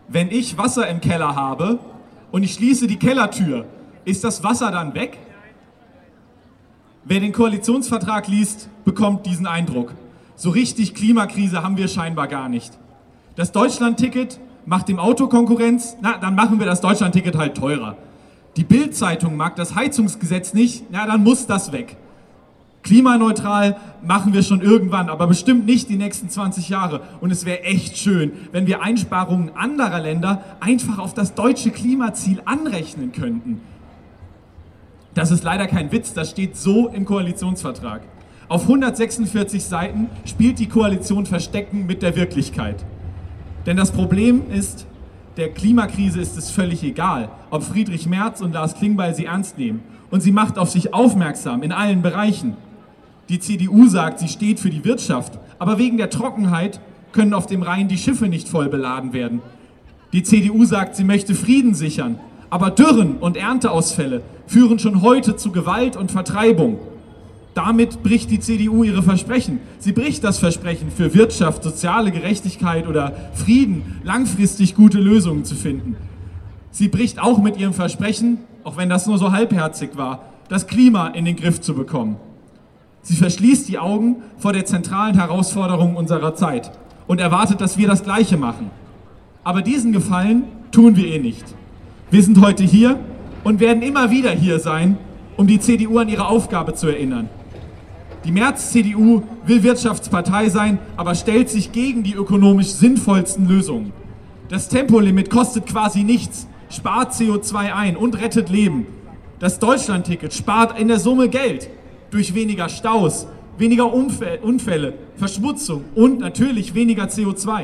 Wenn ich Wasser im Keller habe und ich schließe die Kellertür, ist das Wasser dann weg? Wer den Koalitionsvertrag liest, bekommt diesen Eindruck. So richtig Klimakrise haben wir scheinbar gar nicht. Das Deutschlandticket macht dem Auto Konkurrenz, na, dann machen wir das Deutschlandticket halt teurer. Die Bild-Zeitung mag das Heizungsgesetz nicht, na, dann muss das weg. Klimaneutral machen wir schon irgendwann, aber bestimmt nicht die nächsten 20 Jahre. Und es wäre echt schön, wenn wir Einsparungen anderer Länder einfach auf das deutsche Klimaziel anrechnen könnten. Das ist leider kein Witz, das steht so im Koalitionsvertrag. Auf 146 Seiten spielt die Koalition Verstecken mit der Wirklichkeit. Denn das Problem ist, der Klimakrise ist es völlig egal, ob Friedrich Merz und Lars Klingbeil sie ernst nehmen. Und sie macht auf sich aufmerksam in allen Bereichen. Die CDU sagt, sie steht für die Wirtschaft, aber wegen der Trockenheit können auf dem Rhein die Schiffe nicht voll beladen werden. Die CDU sagt, sie möchte Frieden sichern, aber Dürren und Ernteausfälle führen schon heute zu Gewalt und Vertreibung. Damit bricht die CDU ihre Versprechen. Sie bricht das Versprechen, für Wirtschaft, soziale Gerechtigkeit oder Frieden langfristig gute Lösungen zu finden. Sie bricht auch mit ihrem Versprechen, auch wenn das nur so halbherzig war, das Klima in den Griff zu bekommen. Sie verschließt die Augen vor der zentralen Herausforderung unserer Zeit und erwartet, dass wir das Gleiche machen. Aber diesen Gefallen tun wir ihr nicht. Wir sind heute hier und werden immer wieder hier sein, um die CDU an ihre Aufgabe zu erinnern. Die Merz-CDU will Wirtschaftspartei sein, aber stellt sich gegen die ökonomisch sinnvollsten Lösungen. Das Tempolimit kostet quasi nichts, spart CO2 ein und rettet Leben. Das Deutschlandticket spart in der Summe Geld durch weniger Staus, weniger Unfälle, Verschmutzung und natürlich weniger CO2.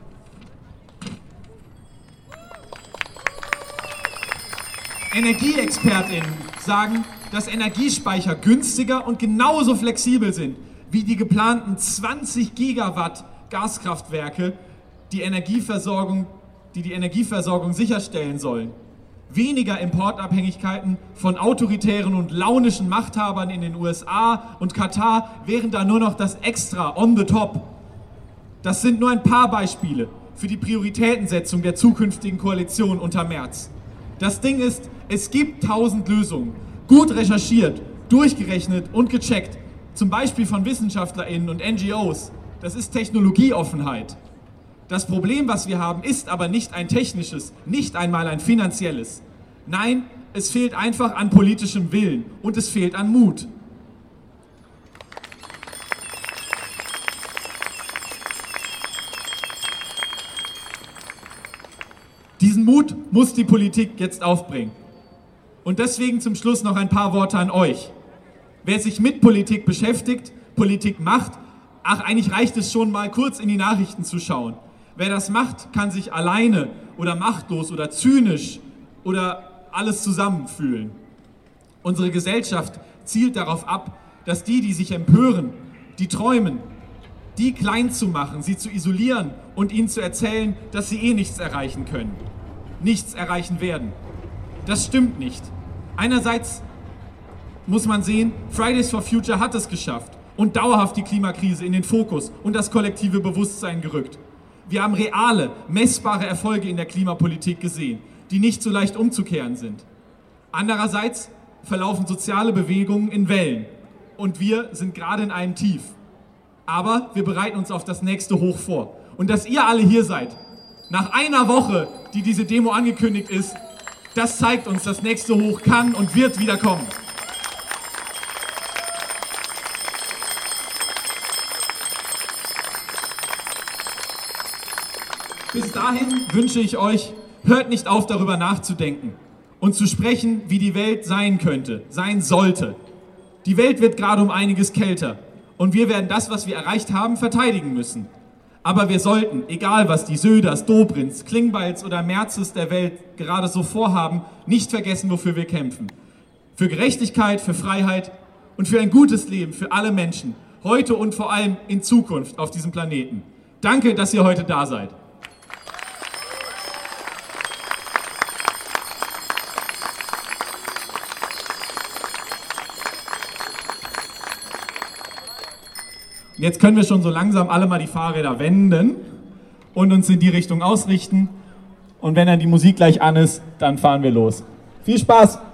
EnergieexpertInnen sagen, dass Energiespeicher günstiger und genauso flexibel sind wie die geplanten 20 Gigawatt Gaskraftwerke, die die Energieversorgung sicherstellen sollen. Weniger Importabhängigkeiten von autoritären und launischen Machthabern in den USA und Katar wären da nur noch das Extra on the top. Das sind nur ein paar Beispiele für die Prioritätensetzung der zukünftigen Koalition unter Merz. Das Ding ist, es gibt 1000 Lösungen, gut recherchiert, durchgerechnet und gecheckt, zum Beispiel von WissenschaftlerInnen und NGOs. Das ist Technologieoffenheit. Das Problem, was wir haben, ist aber nicht ein technisches, nicht einmal ein finanzielles. Nein, es fehlt einfach an politischem Willen und es fehlt an Mut. Diesen Mut muss die Politik jetzt aufbringen. Und deswegen zum Schluss noch ein paar Worte an euch. Wer sich mit Politik beschäftigt, Politik macht, eigentlich reicht es schon mal kurz in die Nachrichten zu schauen. Wer das macht, kann sich alleine oder machtlos oder zynisch oder alles zusammen fühlen. Unsere Gesellschaft zielt darauf ab, dass die sich empören, die träumen, die klein zu machen, sie zu isolieren und ihnen zu erzählen, dass sie eh nichts erreichen können, nichts erreichen werden. Das stimmt nicht. Einerseits muss man sehen, Fridays for Future hat es geschafft und dauerhaft die Klimakrise in den Fokus und das kollektive Bewusstsein gerückt. Wir haben reale, messbare Erfolge in der Klimapolitik gesehen, die nicht so leicht umzukehren sind. Andererseits verlaufen soziale Bewegungen in Wellen und wir sind gerade in einem Tief. Aber wir bereiten uns auf das nächste Hoch vor. Und dass ihr alle hier seid, nach einer Woche, die diese Demo angekündigt ist, das zeigt uns, das nächste Hoch kann und wird wieder kommen. Bis dahin wünsche ich euch, hört nicht auf, darüber nachzudenken und zu sprechen, wie die Welt sein könnte, sein sollte. Die Welt wird gerade um einiges kälter und wir werden das, was wir erreicht haben, verteidigen müssen. Aber wir sollten, egal was die Söders, Dobrinds, Klingbeils oder Merzes der Welt gerade so vorhaben, nicht vergessen, wofür wir kämpfen. Für Gerechtigkeit, für Freiheit und für ein gutes Leben für alle Menschen, heute und vor allem in Zukunft auf diesem Planeten. Danke, dass ihr heute da seid. Jetzt können wir schon so langsam alle mal die Fahrräder wenden und uns in die Richtung ausrichten. Und wenn dann die Musik gleich an ist, dann fahren wir los. Viel Spaß!